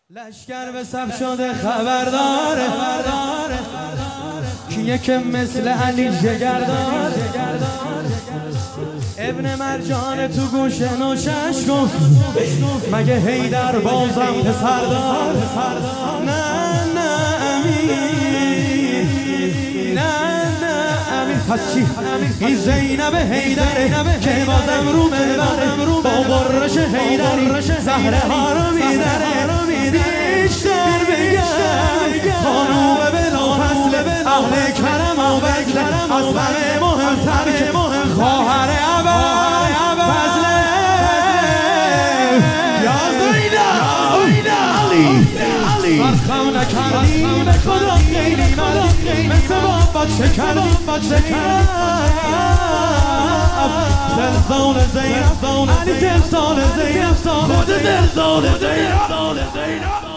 لشکر به صف شده خبرداره کیه که مثل علی جگردار ابن مرجان تو گوش نوشش گفت مگه حیدر بازم پسر دار نه امیر پس چی؟ این زینب حیدره که بازم رو منبره با غرش حیدری زهره ها رو میدره بیشتر بگم خانوم بلا فصل اهل کرم و بگل از همه مهمتر که خواهر ابا فضله یا زینب علی فرخم نکردی به خدا خیلی من مثل بابت شکردی زلزال زینب علی زلزال زینب خود زلزال زینب